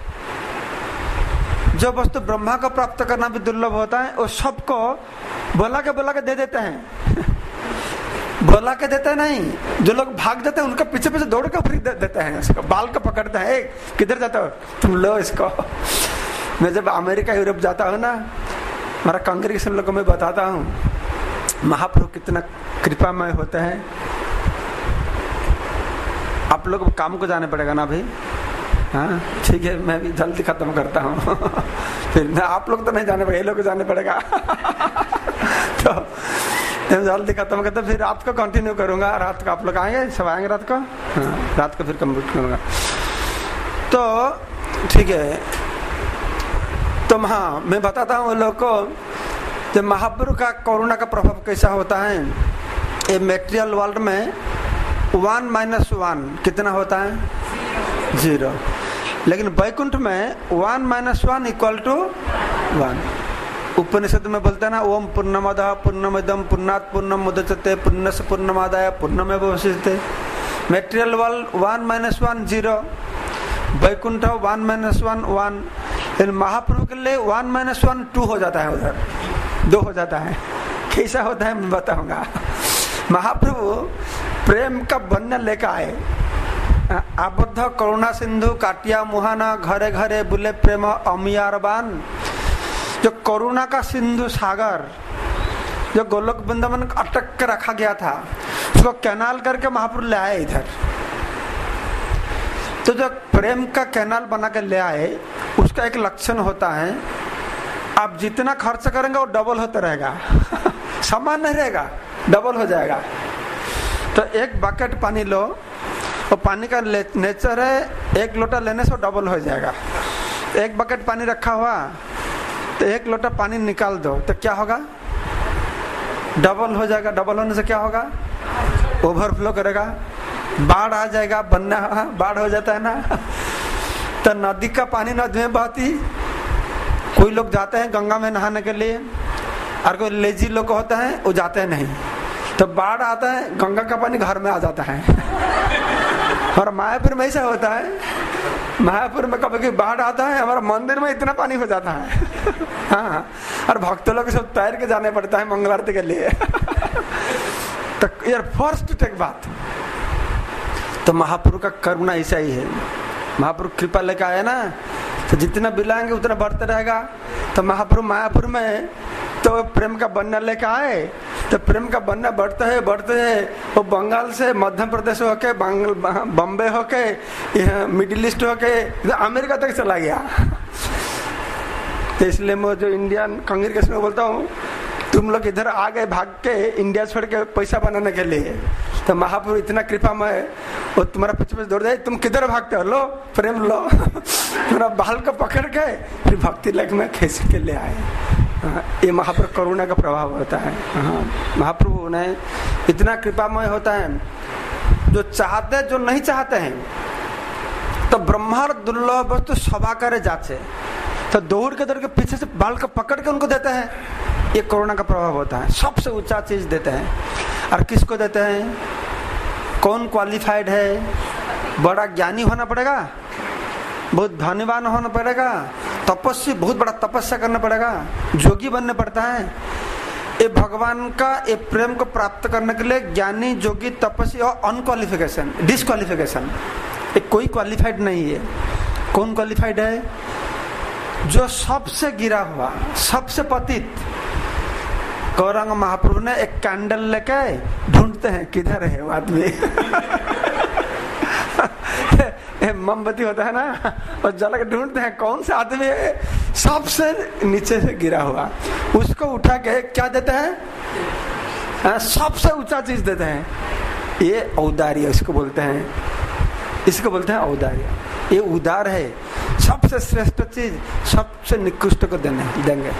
जो वस्तु ब्रह्मा को प्राप्त करना भी दुर्लभ होता है वो सबको बोला के दे देते हैं। बोला के देते नहीं, जो लोग भाग जाते हैं उनका पीछे पीछे दौड़ के फिर देते हैं, उसको बाल को पकड़ते हैं, किधर जाते हो तुम, लो इसको। मैं जब अमेरिका यूरोप जाता हूँ ना, हमारा कांग्रेगेशन लोगों को मैं बताता हूँ महाप्रभु कितना कृपामय होते हैं। आप लोग काम को जाने पड़ेगा ना भाई, हाँ ठीक है, मैं भी जल्दी खत्म करता हूँ फिर आप लोग तो नहीं जाने पड़ेगा, ये लोग को जाने पड़ेगा तो जल्दी खत्म करते, फिर रात को कंटिन्यू करूंगा। रात को आप लोग आएंगे, सब आएंगे रात को, हाँ रात को फिर कंप्लीट करूंगा। तो ठीक है, तो हाँ मैं बताता हूँ लोग को जब महाप्रभु का कोरोना का प्रभाव कैसा होता है। ये मेटेरियल वर्ल्ड में 1 - 1 कितना होता है? 0। लेकिन वैकुंठ में 1 - 1 = 1। उपनिषद में बोलते हैं ना, ओम पूर्णमदः पूर्णमिदं पूर्णात् पूर्णमुदच्यते पूर्णस्य पूर्णमादाय पूर्णमेवावशिष्यते। Material world 1 - 1 0, Vaikuntha 1 - 1 1। लेकिन महाप्रभु के लिए 1 - 1 2 हो जाता है, उधर 2 हो जाता है। कैसा होता है मैं बताऊंगा। महाप्रभु प्रेम का बंधन लेकर आए, आबद्ध करुणा सिंधु काटिया मुहाना घरे घरे बुले प्रेम अमियारबान। जो करुणा का सिंधु सागर जो गोलोक वृंदावन अटक के रखा गया था, उसको कैनाल करके महाप्रभु ले आए इधर। तो जो प्रेम का कैनाल बना के ले आए, उसका एक लक्षण होता है, आप जितना खर्च करेंगे वो डबल होता रहेगा समान नहीं रहेगा, डबल हो जाएगा। तो एक बकेट पानी लो, और पानी का नेचर है 1 लोटा लेने से डबल हो जाएगा। एक बकेट पानी रखा हुआ तो 1 लोटा पानी निकाल दो तो क्या होगा? डबल हो जाएगा। डबल होने से क्या होगा? ओवरफ्लो करेगा, बाढ़ आ जाएगा, बनना बाढ़ हो जाता है ना। तो नदी का पानी नदी में बहती, कोई लोग जाते हैं गंगा में नहाने के लिए, और कोई लेजी लोग होते हैं वो जाते हैं नहीं। तो बाढ़ आता है, गंगा का पानी घर में आ जाता है और मायापुर में ऐसा होता है, मायापुर में कभी बाढ़ आता है, हमारा मंदिर में इतना पानी हो जाता है हाँ, और भक्तों लोग सब तैर के जाने पड़ता है मंगल आरती के लिए तो यार फर्स्ट टेक बात, तो महाप्रभु का करुणा ऐसा ही है। महाप्रभु कृपा लेकर आए ना, तो जितना बिलाएंगे उतना बढ़ते रहेगा। तो महाप्रभु मायापुर में तो प्रेम का बन्ना लेकर आए, तो प्रेम का बन्ना बढ़ते है वो बंगाल से मध्य प्रदेश होके बॉम्बे होके मिडिल ईस्ट होके अमेरिका तक चला गया। तो इसलिए मैं जो इंडियन कांग्रेगेशन में बोलता हूँ, तुम लोग इधर आ गए भाग के इंडिया छोड़ के पैसा बनाने के लिए, तो महाप्रभु इतना कृपामय, वो तुम्हारा पीछे पीछे दौड़ जाए, तुम किधर भागते हो, लो प्रेम लो तुम्हारा बाल को पकड़ के फिर भक्ति लग में खींच के ले आए। ये महाप्रभु करुणा का प्रभाव होता है। महाप्रभु ने इतना कृपामय होता है, जो चाहते जो नहीं चाहते हैं। तो ब्रह्मार दुर्लभ वस्तु सभा करे जाचे, तो दौड़ के पीछे से बाल को पकड़ के उनको देते हैं। ये करुणा का प्रभाव होता है। सबसे ऊंचा चीज देते हैं, और किसको देते हैं? कौन क्वालिफाइड है? बड़ा ज्ञानी होना पड़ेगा, बहुत धन्यवान होना पड़ेगा, तपस्वी, बहुत बड़ा तपस्या करना पड़ेगा, जोगी बनना पड़ता है। ये भगवान का ये प्रेम को प्राप्त करने के लिए ज्ञानी, जोगी, तपस्वी और अनक्वालिफिकेशन, डिसक्वालिफिकेशन, ये कोई क्वालिफाइड नहीं है। कौन क्वालिफाइड है? जो सबसे गिरा हुआ, सबसे पतित। गौरांग महाप्रभु ने एक कैंडल लेके ढूंढते हैं किधर है वो आदमी मोमबत्ती होता है ना, और जला के ढूंढते हैं कौन सा आदमी है सबसे नीचे से गिरा हुआ, उसको उठा के क्या देते हैं? सबसे ऊंचा चीज देते हैं। ये औदार्य इसको बोलते हैं, इसको बोलते हैं औदार्य। ये उदार है, सबसे श्रेष्ठ चीज सबसे निकृष्ट को देंगे।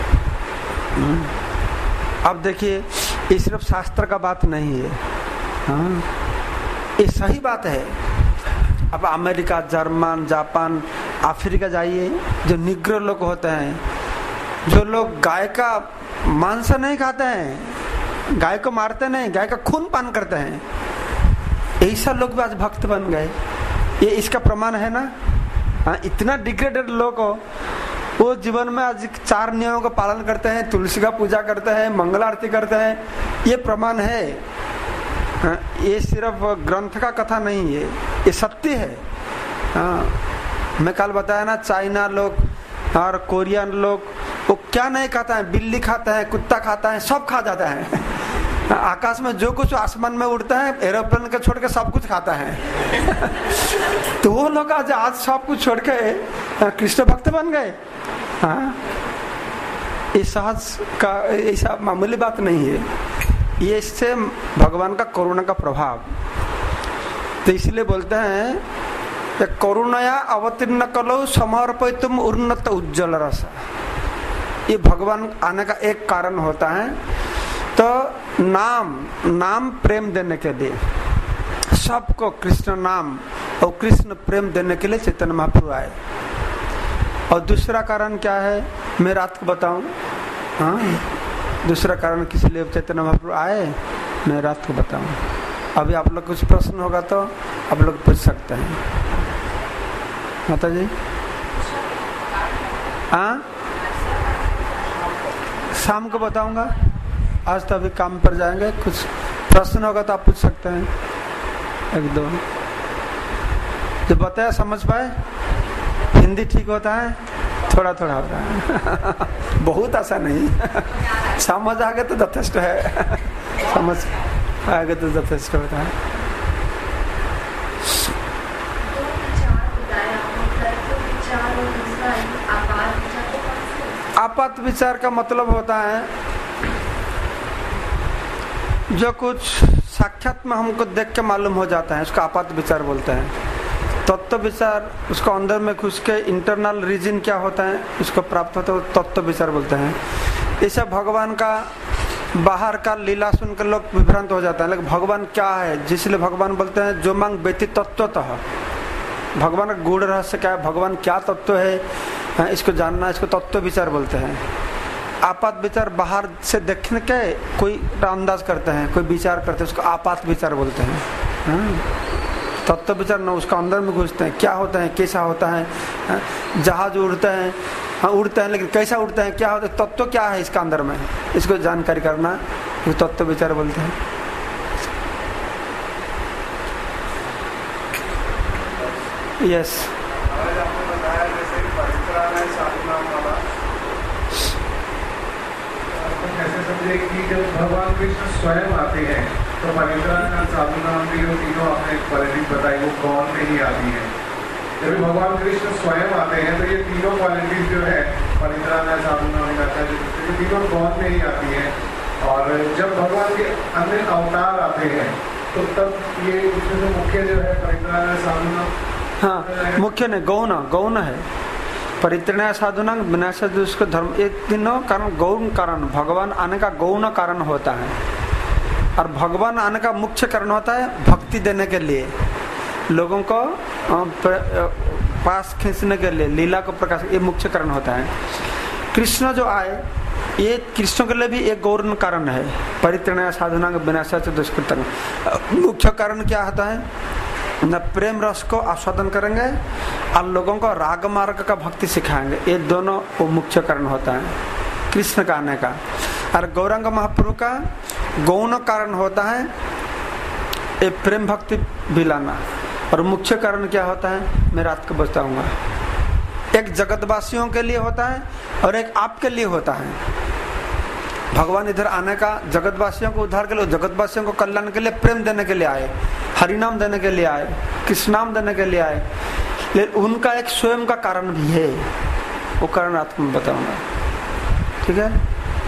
अब देखिए, ये सिर्फ शास्त्र का बात नहीं है, हाँ ये सही बात है। अब अमेरिका, जर्मन, जापान, अफ्रीका जाइए, जो निग्रो लोग होते हैं, जो लोग गाय का मांस नहीं खाते हैं, गाय को मारते नहीं, गाय का खून पान करते हैं, ऐसा लोग भी आज भक्त बन गए। ये इसका प्रमाण है ना। इतना डिग्रेडेड लोग हो, वो जीवन में आज 4 नियमों का पालन करते हैं, तुलसी का पूजा करते हैं, मंगल आरती करते हैं। ये प्रमाण है। ये सिर्फ ग्रंथ का कथा नहीं है, ये सत्य है। मैं कल बताया ना, चाइना लोग और कोरियन लोग वो क्या नहीं खाता है, बिल्ली खाता है, कुत्ता खाता है, सब खा जाता है। आकाश में जो कुछ आसमान में उड़ता है, एरोप्लेन के छोड़ के सब कुछ खाता है। तो वो लोग आज सब कुछ छोड़ के कृष्ण भक्त बन गए। हाँ, ये सहज का ऐसा मामूली बात नहीं है, ये इससे भगवान का करुणा का प्रभाव। तो इसलिए बोलते हैं करुणया अवतीर्ण कलो समर्पितुम उन्नत उज्ज्वल रस। ये भगवान आने का एक कारण होता है। तो नाम प्रेम देने के लिए, सबको कृष्ण नाम और कृष्ण प्रेम देने के लिए चैतन्य महाप्रभु आए। और दूसरा कारण क्या है, मैं रात को बताऊं। हाँ, दूसरा कारण किस लिए चैतन्य महाप्रभु आए, मैं रात को बताऊं। अभी आप लोग कुछ प्रश्न होगा तो आप लोग पूछ सकते हैं। माता जी, हाँ, शाम को बताऊंगा। आज तो अभी काम पर जाएंगे, कुछ प्रश्न होगा तो आप पूछ सकते हैं, एक दो। जो बताया समझ पाए, हिंदी ठीक होता है, थोड़ा थोड़ा होता है। बहुत आसान नहीं। समझ आ गए तो यथेष्ट है, समझ आ गए तो यथेष्ट होता है। आपात विचार का मतलब होता है जो कुछ साक्षात में हमको देख के मालूम हो जाता है, उसका आपात विचार बोलते हैं। तत्व विचार, उसको अंदर में घुस के इंटरनल रीजन क्या होता है उसको प्राप्त होता है, तत्व विचार बोलते हैं। ऐसा भगवान का बाहर का लीला सुनकर लोग विभ्रांत हो जाता है, लेकिन भगवान क्या है, जिसलिए भगवान बोलते हैं जो मांग व्यति तत्वतः। भगवान का गूढ़ रहस्य क्या है, भगवान क्या तत्व है, इसको जानना, इसको तत्व विचार बोलते हैं। आपात विचार बाहर से देखने के कोई अंदाज करते हैं, कोई विचार करते हैं, उसको आपात विचार बोलते हैं। तत्व विचार न, उसका अंदर में घुसते हैं, क्या होता है, कैसा होता है। जहाज उड़ते हैं, हाँ उड़ते हैं, लेकिन कैसा उड़ते हैं, क्या होता है, तत्व क्या है इसका अंदर में, इसको जानकारी करना, वो तत्व विचार बोलते हैं। यस,
कि जब भगवान कृष्ण स्वयं आते हैं तो परित्राण साधु नाम की जो तीनों आपने क्वालिटी बताई वो गौण में ही आती है। जब भगवान कृष्ण स्वयं आते हैं तो ये तीनों क्वालिटीज जो है परित्राण साधु नाम का ये तीनों गौण में ही आती है। और जब भगवान के अन्य अवतार आते हैं तो तब ये उसमें जो मुख्य जो है परित्राण साधु नाम,
हाँ मुख्य नहीं, गौण है। परित्रणा साधुना विनाश दुष्क धर्म, ये तीनों कारण गौण कारण, भगवान आने का गौण कारण होता है। और भगवान आने का मुख्य कारण होता है भक्ति देने के लिए, लोगों को पास खींचने के लिए, लीला को प्रकाश, ये मुख्य कारण होता है। कृष्ण जो आए ये कृष्ण के लिए भी एक गौण कारण है। परित्रणा साधुना विनाश दुष्क मुख्य कारण क्या होता है, न प्रेम रस को आस्वादन करेंगे और लोगों को राग मार्ग का भक्ति सिखाएंगे, ये दोनों वो मुख्य कारण होता है कृष्ण का आने का। और गौरांग महाप्रभु का गौण कारण होता है ये प्रेम भक्ति भी लाना। और मुख्य कारण क्या होता है, मैं रात को बताऊंगा। एक जगतवासियों के लिए होता है और एक आपके लिए होता है। भगवान इधर आने का जगतवासियों को उद्धार के लिए, जगतवासियों को कल्याण के लिए, प्रेम देने के लिए आए, हरिनाम देने के लिए आए, कृष्ण नाम देने के लिए आए। लेकिन उनका एक स्वयं का कारण भी है, वो कारण आपको मैं बताऊंगा, ठीक है।